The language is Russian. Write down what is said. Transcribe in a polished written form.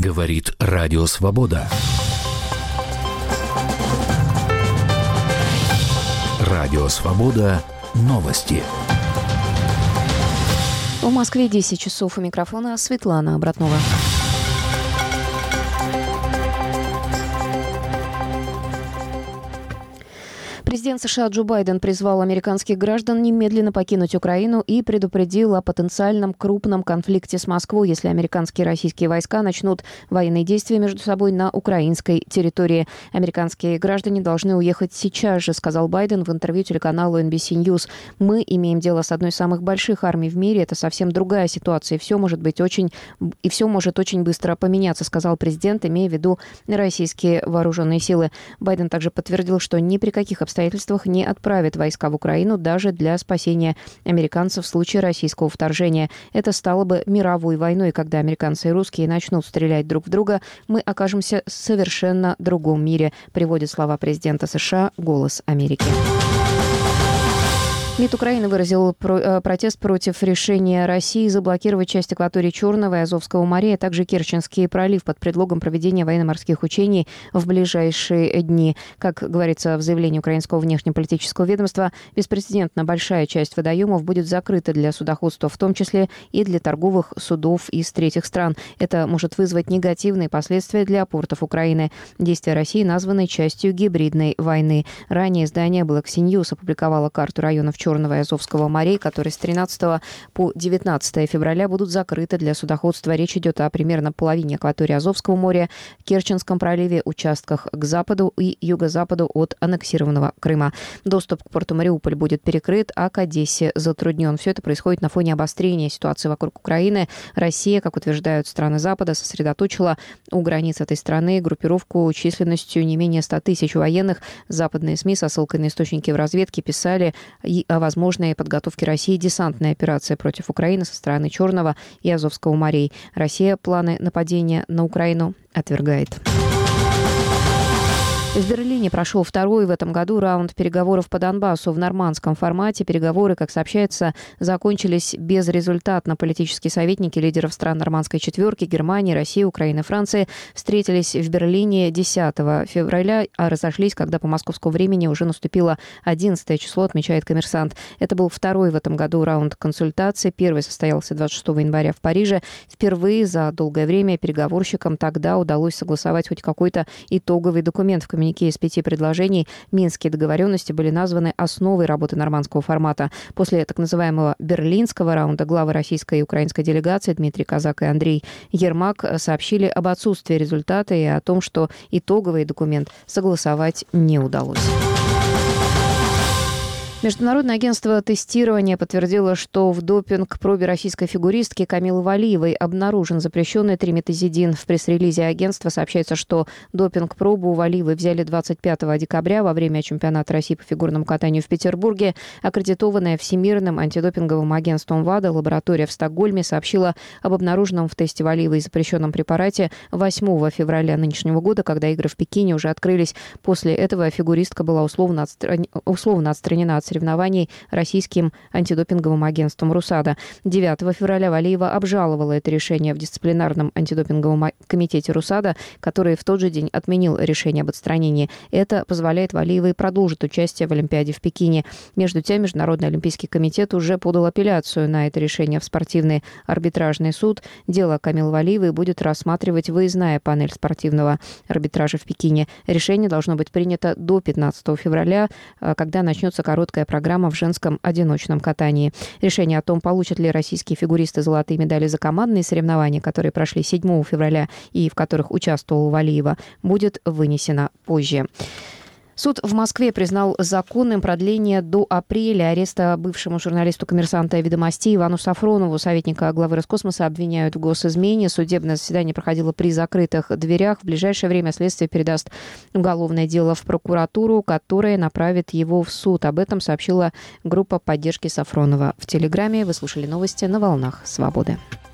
Говорит Радио Свобода. Радио Свобода. Новости. В Москве 10 часов. У микрофона Светлана Братнова. Президент США Джо Байден призвал американских граждан немедленно покинуть Украину и предупредил о потенциальном крупном конфликте с Москвой, если американские и российские войска начнут военные действия между собой на украинской территории. Американские граждане должны уехать сейчас же, сказал Байден в интервью телеканалу NBC News. Мы имеем дело с одной из самых больших армий в мире. Это совсем другая ситуация. Все может очень быстро поменяться, сказал президент, имея в виду российские вооруженные силы. Байден также подтвердил, что ни при каких обстоятельствах не отправит войска в Украину даже для спасения американцев в случае российского вторжения. Это стало бы мировой войной, когда американцы и русские начнут стрелять друг в друга. Мы окажемся в совершенно другом мире, приводит слова президента США «Голос Америки». МИД Украины выразил протест против решения России заблокировать часть акватории Черного и Азовского моря, а также Керченский пролив под предлогом проведения военно-морских учений в ближайшие дни. Как говорится в заявлении украинского внешнеполитического ведомства, беспрецедентно большая часть водоемов будет закрыта для судоходства, в том числе и для торговых судов из третьих стран. Это может вызвать негативные последствия для портов Украины. Действия России названы частью гибридной войны. Ранее издание Black Sea News опубликовало карту районов Черного и Азовского морей, которые с 13 по 19 февраля будут закрыты для судоходства. Речь идет о примерно половине акватории Азовского моря, Керченском проливе, участках к западу и юго-западу от аннексированного Крыма. Доступ к порту Мариуполь будет перекрыт, а к Одессе затруднен. Все это происходит на фоне обострения ситуации вокруг Украины. Россия, как утверждают страны Запада, сосредоточила у границ этой страны группировку численностью не менее 100 тысяч военных. Западные СМИ со ссылкой на источники в разведке писали о возможной подготовке России десантной операции против Украины со стороны Черного и Азовского морей. Россия планы нападения на Украину отвергает. В Берлине прошел второй в этом году раунд переговоров по Донбассу в нормандском формате. Переговоры, как сообщается, закончились безрезультатно. Политические советники лидеров стран нормандской четверки Германии, России, Украины, Франции встретились в Берлине 10 февраля, а разошлись, когда по московскому времени уже наступило 11 число, отмечает «Коммерсант». Это был второй в этом году раунд консультаций. Первый состоялся 26 января в Париже. Впервые за долгое время переговорщикам тогда удалось согласовать хоть какой-то итоговый документ. В коммунике из 5 предложений минские договоренности были названы основой работы нормандского формата. После так называемого берлинского раунда главы российской и украинской делегации Дмитрий Казак и Андрей Ермак сообщили об отсутствии результата и о том, что итоговый документ согласовать не удалось. Международное агентство тестирования подтвердило, что в допинг-пробе российской фигуристки Камилы Валиевой обнаружен запрещенный триметазидин. В пресс-релизе агентства сообщается, что допинг-пробу у Валиевой взяли 25 декабря во время чемпионата России по фигурному катанию в Петербурге. Аккредитованная Всемирным антидопинговым агентством ВАДА лаборатория в Стокгольме сообщила об обнаруженном в тесте Валиевой запрещенном препарате 8 февраля нынешнего года, когда игры в Пекине уже открылись. После этого фигуристка была условно отстранена от соревнований российским антидопинговым агентством РУСАДА. 9 февраля Валиева обжаловала это решение в дисциплинарном антидопинговом комитете РУСАДА, который в тот же день отменил решение об отстранении. Это позволяет Валиевой продолжить участие в Олимпиаде в Пекине. Между тем, Международный олимпийский комитет уже подал апелляцию на это решение в спортивный арбитражный суд. Дело Камилы Валиевой будет рассматривать выездная панель спортивного арбитража в Пекине. Решение должно быть принято до 15 февраля, когда начнется короткая программа в женском одиночном катании. Решение о том, получат ли российские фигуристы золотые медали за командные соревнования, которые прошли 7 февраля и в которых участвовала Валиева, будет вынесено позже. Суд в Москве признал законным продление до апреля ареста бывшему журналисту «Коммерсанта» и «Ведомостей» Ивану Сафронову. Советника главы Роскосмоса обвиняют в госизмене. Судебное заседание проходило при закрытых дверях. В ближайшее время следствие передаст уголовное дело в прокуратуру, которая направит его в суд. Об этом сообщила группа поддержки Сафронова в Телеграме. Вы слушали новости на «Волнах Свободы».